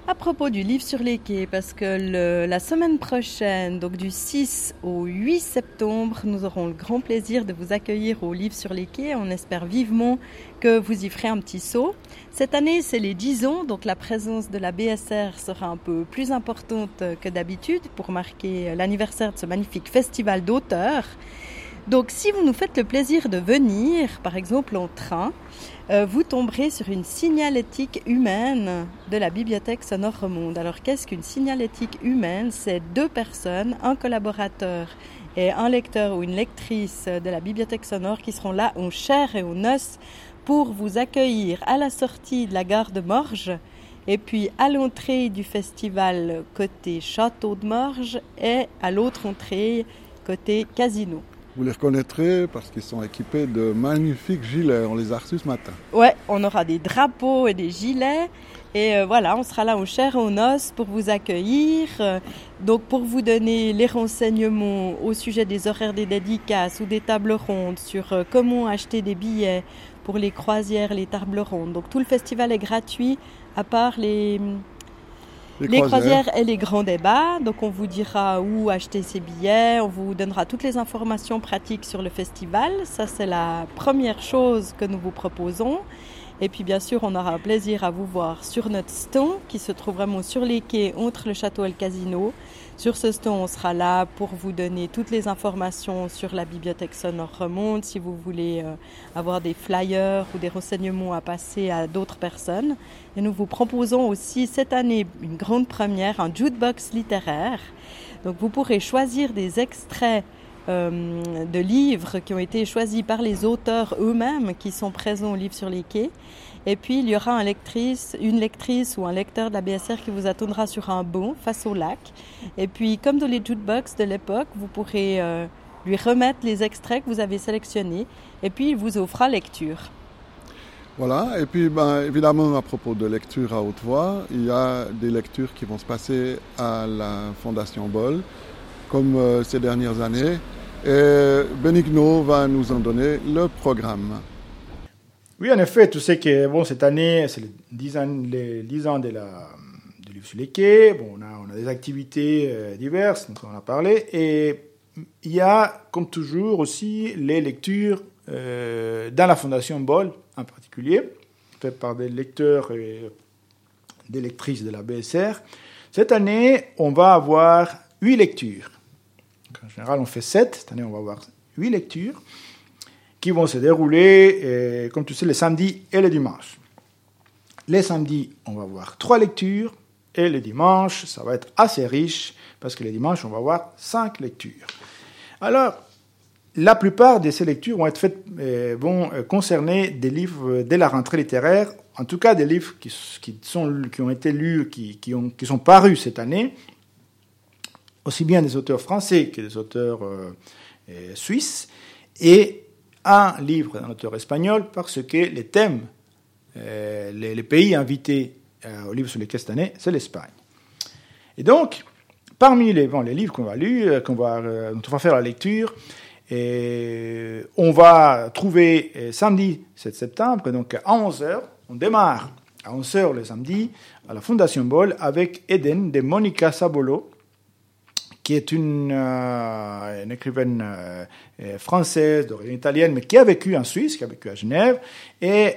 À propos du livre sur les quais, parce que la semaine prochaine, donc du 6 au 8 septembre, nous aurons le grand plaisir de vous accueillir au livre sur les quais. On espère vivement que vous y ferez un petit saut. Cette année, c'est les 10 ans, donc la présence de la BSR sera un peu plus importante que d'habitude pour marquer l'anniversaire de ce magnifique festival d'auteurs. Donc si vous nous faites le plaisir de venir, par exemple en train, vous tomberez sur une signalétique humaine de la Bibliothèque Sonore Romonde. Alors qu'est-ce qu'une signalétique humaine ? C'est 2 personnes, un collaborateur et un lecteur ou une lectrice de la Bibliothèque Sonore qui seront là en chair et en os pour vous accueillir à la sortie de la gare de Morges et puis à l'entrée du festival côté Château de Morges et à l'autre entrée côté Casino. Vous les reconnaîtrez parce qu'ils sont équipés de magnifiques gilets. On les a reçus ce matin. Ouais, on aura des drapeaux et des gilets. Et voilà, on sera là en chair et en os pour vous accueillir. Donc pour vous donner les renseignements au sujet des horaires des dédicaces ou des tables rondes sur comment acheter des billets pour les croisières, les tables rondes. Donc tout le festival est gratuit à part les croisières et les grands débats. Donc on vous dira où acheter ses billets, on vous donnera toutes les informations pratiques sur le festival. Ça, c'est la première chose que nous vous proposons. Et puis bien sûr, on aura un plaisir à vous voir sur notre stand qui se trouve vraiment sur les quais entre le château et le casino. Sur ce stand, on sera là pour vous donner toutes les informations sur la Bibliothèque Sonore Romonde, si vous voulez avoir des flyers ou des renseignements à passer à d'autres personnes. Et nous vous proposons aussi cette année une grande première, un jukebox littéraire. Donc vous pourrez choisir des extraits de livres qui ont été choisis par les auteurs eux-mêmes qui sont présents au livre sur les quais. Et puis il y aura une lectrice ou un lecteur de la BSR qui vous attendra sur un banc face au lac. Et puis comme dans les jukebox de l'époque, vous pourrez lui remettre les extraits que vous avez sélectionnés et puis il vous offrira lecture. Voilà, et puis évidemment à propos de lecture à haute voix, il y a des lectures qui vont se passer à la Fondation Bol, comme ces dernières années. Et Benigno va nous en donner le programme. Oui, en effet, tu sais que cette année, c'est les 10 ans du livre sur les quais. On a des activités diverses, dont on a parlé. Et il y a, comme toujours, aussi les lectures dans la Fondation Bol, en particulier, faites par des lecteurs et des lectrices de la BSR. Cette année, on va avoir 8 lectures. En général, on fait 7. Cette année, on va avoir 8 lectures qui vont se dérouler, comme tu sais, les samedis et les dimanches. Les samedis, on va avoir 3 lectures, et les dimanches, ça va être assez riche, parce que les dimanches, on va avoir 5 lectures. Alors, la plupart de ces lectures vont être faites, vont concerner des livres dès la rentrée littéraire, en tout cas des livres qui ont été lus, qui sont parus cette année, aussi bien des auteurs français que des auteurs suisses, et un livre d'un auteur espagnol, parce que les thèmes, les pays invités au livre sur les quais cette année, c'est l'Espagne. Et donc, parmi les livres qu'on va lire, dont on va faire la lecture, on va trouver samedi 7 septembre, donc à 11h, on démarre à 11h le samedi à la Fondation Bol avec Eden de Monica Sabolo, qui est une écrivaine française d'origine italienne, mais qui a vécu en Suisse, qui a vécu à Genève. Et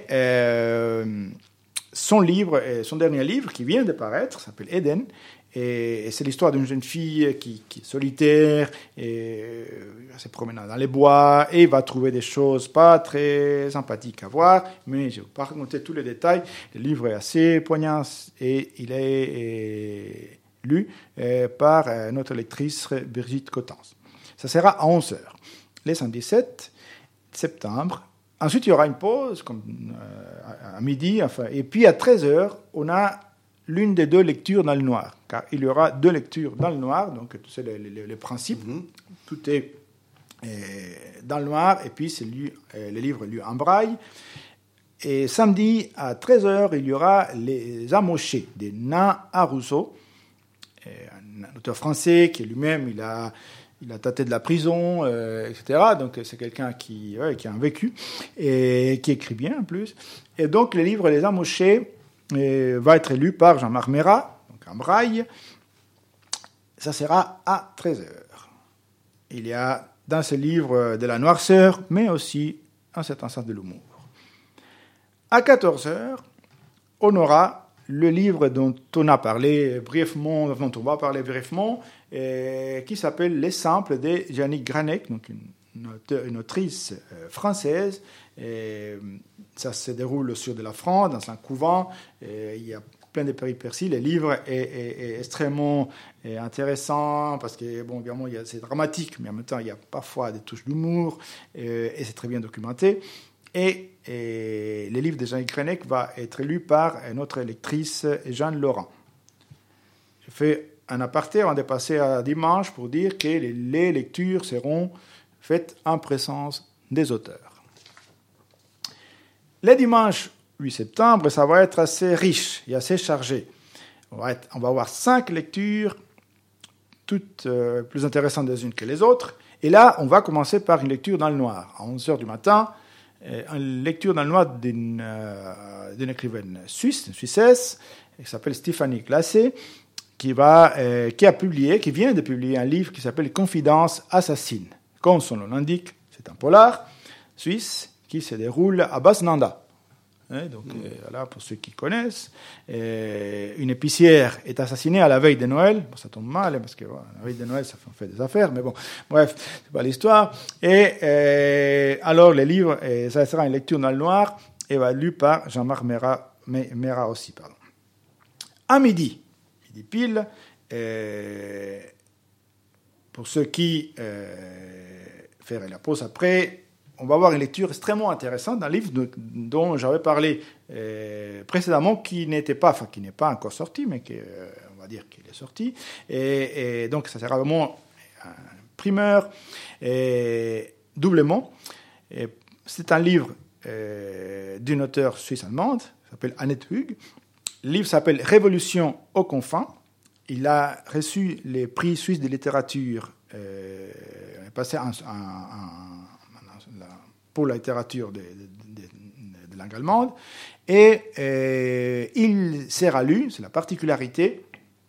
son dernier livre, qui vient de paraître, s'appelle Eden. Et c'est l'histoire d'une jeune fille qui est solitaire, et se promène dans les bois, et va trouver des choses pas très sympathiques à voir. Mais je ne vais pas raconter tous les détails. Le livre est assez poignant, et il est lu par notre lectrice Brigitte Cotens. Ça sera à 11h, le samedi 7 septembre. Ensuite, il y aura une pause à midi, et puis à 13h, on a l'une des 2 lectures dans le noir, car il y aura 2 lectures dans le noir, donc tu sais le principe, tout est dans le noir, et puis c'est le livre est lu en braille. Et samedi à 13h, il y aura Les Amochés de Na Aruso, un auteur français qui lui-même, il a tâté de la prison, etc. Donc c'est quelqu'un qui a un vécu et qui écrit bien en plus. Et donc le livre Les Amochés va être lu par Jean-Marc Merat, en braille. Ça sera à 13h. Il y a dans ce livre de la noirceur, mais aussi un certain sens de l'humour. À 14h, on aura le livre dont on a parlé brièvement, dont on va parler brièvement, qui s'appelle Les Samples de Jannick Granek, donc une autrice française. Et ça se déroule au sud de la France, dans un couvent. Et il y a plein de péripéties. Le livre est extrêmement intéressant parce que, bon, évidemment, c'est dramatique, mais en même temps, il y a parfois des touches d'humour et c'est très bien documenté. Et le livre de Jannick Granek va être lu par notre lectrice Jeanne Laurent. Je fais un aparté avant de passer à dimanche pour dire que les lectures seront faites en présence des auteurs. Le dimanche 8 septembre, ça va être assez riche et assez chargé. On va avoir 5 lectures, toutes plus intéressantes les unes que les autres. Et là, on va commencer par une lecture dans le noir. À 11h du matin, une lecture dans le noir d'une écrivaine suisse, une Suissesse, qui s'appelle Stéphanie Glassé, qui vient de publier un livre qui s'appelle Confidence assassine. Comme son nom l'indique, c'est un polar suisse qui se déroule à Basnanda. Donc, voilà, pour ceux qui connaissent, une épicière est assassinée à la veille de Noël. Bon, ça tombe mal, parce que la veille de Noël, ça fait des affaires, mais bon, bref, c'est pas l'histoire. Et alors, le livre, ça sera une lecture dans le noir, et va être lu par Jean-Marc Mera aussi. Pardon. À midi pile, pour ceux qui feraient la pause après, on va avoir une lecture extrêmement intéressante d'un livre dont j'avais parlé précédemment, qui n'est pas encore sorti, mais on va dire qu'il est sorti. Et donc, ça sera vraiment un primeur, doublement. Et c'est un livre d'une auteure suisse-allemande, qui s'appelle Annette Hug. Le livre s'appelle Révolution aux confins. Il a reçu les prix suisses de littérature, passé pour la littérature de langue allemande, et il sera lu, c'est la particularité,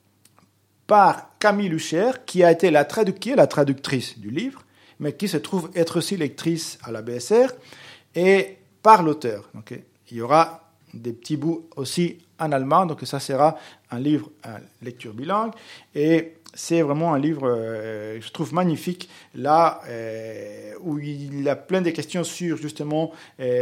par Camille Lucher, qui a été la traductrice du livre, mais qui se trouve être aussi lectrice à la BSR, et par l'auteur. Donc, il y aura des petits bouts aussi en allemand, donc ça sera un livre à lecture bilingue, et c'est vraiment un livre, je trouve, magnifique, là où il a plein de questions sur, justement,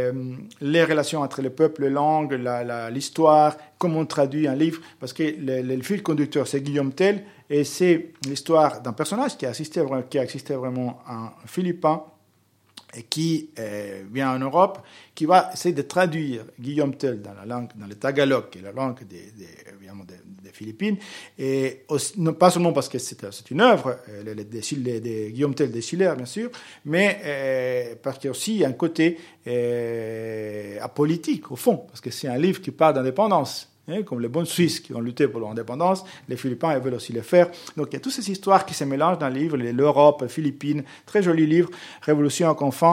les relations entre les peuples, les langues, l'histoire, comment on traduit un livre, parce que le fil conducteur, c'est Guillaume Tell, et c'est l'histoire d'un personnage qui a existé vraiment, un Philippin, et qui vient en Europe, qui va essayer de traduire Guillaume Tell dans la langue, dans le tagalog, qui est la langue des Philippines, et aussi, non, pas seulement parce que c'est une œuvre, de Guillaume Tell des Schiller, bien sûr, mais parce qu'il y a aussi un côté apolitique, au fond, parce que c'est un livre qui parle d'indépendance. Comme les bons Suisses qui ont lutté pour leur indépendance, les Philippins veulent aussi le faire. Donc il y a toutes ces histoires qui se mélangent dans le livre, l'Europe, les Philippines, très joli livre, Révolution aux confins,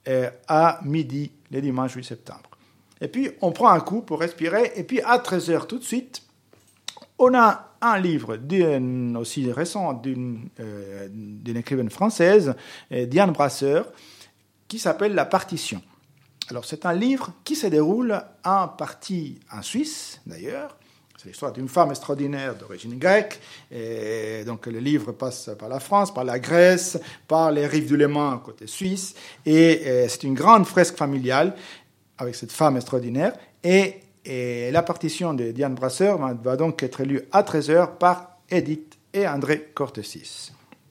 à midi, le dimanche 8 septembre. Et puis on prend un coup pour respirer, et puis à 13h tout de suite, on a un livre aussi récent d'une écrivaine française, Diane Brasseur, qui s'appelle La Partition. Alors, c'est un livre qui se déroule en partie en Suisse, d'ailleurs. C'est l'histoire d'une femme extraordinaire d'origine grecque. Et donc, le livre passe par la France, par la Grèce, par les rives du Léman, côté suisse. Et c'est une grande fresque familiale avec cette femme extraordinaire. Et la partition de Diane Brasseur va donc être lue à 13h par Edith et André Cortesis,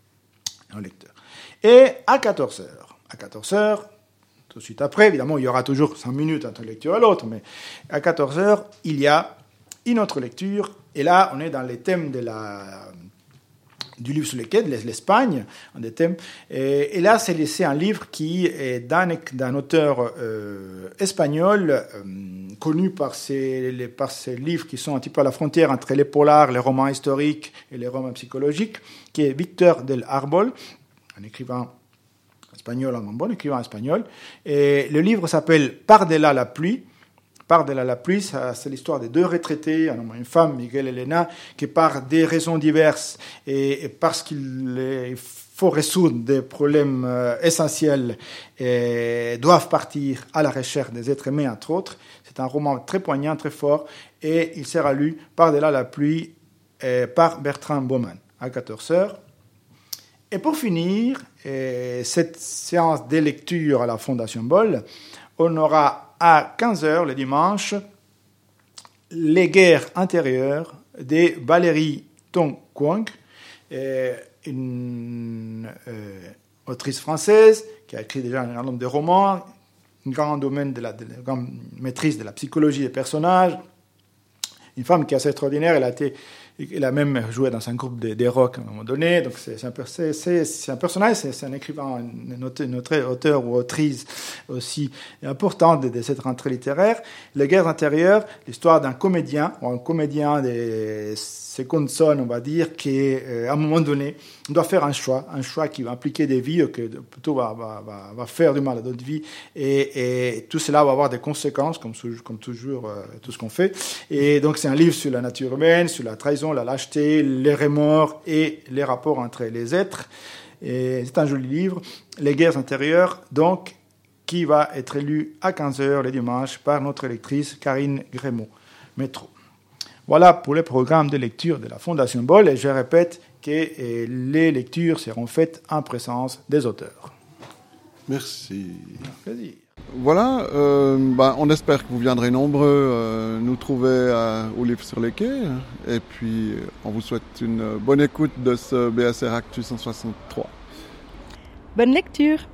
un lecteur. Et à 14h, tout de suite après, évidemment, il y aura toujours 5 minutes entre une lecture et l'autre, mais à 14h, il y a une autre lecture, et là, on est dans les thèmes du livre sur lequel, l'Espagne, un des thèmes, et là, c'est un livre qui est d'un auteur espagnol, connu par ces livres qui sont un petit peu à la frontière entre les polars, les romans historiques et les romans psychologiques, qui est Victor del Árbol, un écrivain espagnol, un bon écrivain espagnol. Et le livre s'appelle Par-delà la pluie, Par-delà la pluie, c'est l'histoire de deux retraités, un homme et une femme, Miguel et Elena, qui par des raisons diverses et parce qu'il faut résoudre des problèmes essentiels et doivent partir à la recherche des êtres humains, entre autres. C'est un roman très poignant, très fort, et il sera lu Par-delà la pluie par Bertrand Baumann à 14h. Et pour finir, cette séance de lecture à la Fondation Bol, on aura à 15h le dimanche Les guerres intérieures de Valérie Tong Quang, une autrice française qui a écrit déjà un nombre de romans, une grande maîtrise de la psychologie des personnages, une femme qui est assez extraordinaire. Elle a même joué dans un groupe de rock à un moment donné. Donc c'est un personnage, c'est un écrivain, un auteur ou autrice aussi important de cette rentrée littéraire. Les guerres intérieures, l'histoire d'un comédien, ou un comédien de seconde zone, on va dire, qui à un moment donné doit faire un choix qui va impliquer des vies, que plutôt va faire du mal à d'autres vies, et tout cela va avoir des conséquences, comme toujours tout ce qu'on fait. Et donc c'est un livre sur la nature humaine, sur la trahison, la lâcheté, les remords et les rapports entre les êtres. Et c'est un joli livre, Les guerres intérieures, donc, qui va être lu à 15h le dimanche par notre lectrice Karine Grémaud, Métro. Voilà pour le programme de lecture de la Fondation Bol, et je répète que les lectures seront faites en présence des auteurs. Merci. Un plaisir. Voilà, on espère que vous viendrez nombreux nous trouver au Livre sur les quais. Et puis, on vous souhaite une bonne écoute de ce BSR Actu 163. Bonne lecture!